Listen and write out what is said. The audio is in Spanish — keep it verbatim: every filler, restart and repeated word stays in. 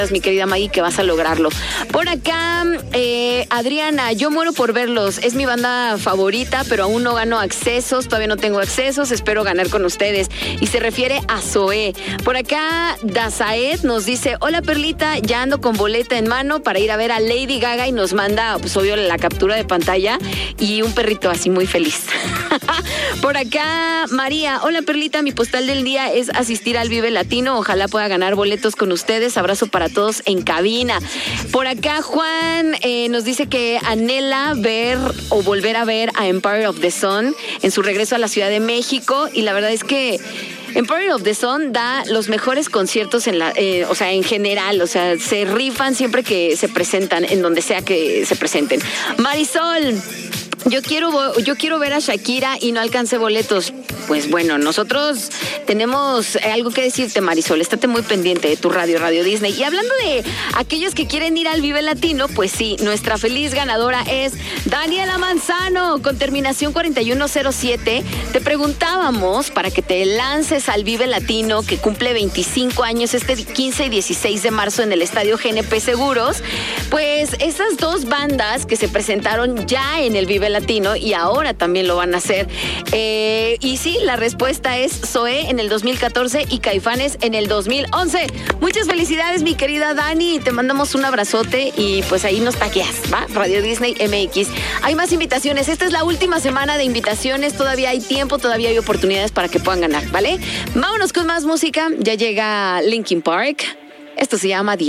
mi querida Maggie, que vas a lograrlo. Por acá, eh, Adriana, yo muero por verlos. Es mi banda favorita, pero aún no gano accesos. Todavía no tengo accesos. Espero ganar con ustedes. Y se refiere a Zoé. Por acá, Dazaed nos dice: hola, Perlita, ya ando con boleta en mano para ir a ver a Lady Gaga, y nos manda, pues obvio, la captura de pantalla y un perrito así muy feliz. Por acá, María, hola, Perlita, mi postal del día es asistir al Vive Latino. Ojalá pueda ganar boletos con ustedes. Abrazo para todos en cabina. Por acá, Juan eh, nos dice que anhela ver o volver a ver a Empire of the Sun en su regreso a la Ciudad de México, y la verdad es que Empire of the Sun da los mejores conciertos en la, eh, o sea, en general, o sea, se rifan siempre que se presentan, en donde sea que se presenten. Marisol, Yo quiero, yo quiero ver a Shakira y no alcancé boletos. Pues bueno, nosotros tenemos algo que decirte, Marisol. Estate muy pendiente de tu radio, Radio Disney. Y hablando de aquellos que quieren ir al Vive Latino, pues sí, nuestra feliz ganadora es Daniela Manzano, con terminación cuarenta y uno cero siete. Te preguntábamos para que te lances al Vive Latino, que cumple veinticinco años este quince y dieciséis de marzo en el Estadio G N P Seguros. Pues esas dos bandas que se presentaron ya en el Vive Latino y ahora también lo van a hacer. Eh, y sí, la respuesta es Zoé en el dos mil catorce y Caifanes en el dos mil once. Muchas felicidades, mi querida Dani. Te mandamos un abrazote y pues ahí nos taqueas, ¿va? Radio Disney M X. Hay más invitaciones. Esta es la última semana de invitaciones. Todavía hay tiempo, todavía hay oportunidades para que puedan ganar, ¿vale? Vámonos con más música. Ya llega Linkin Park. Esto se llama Día.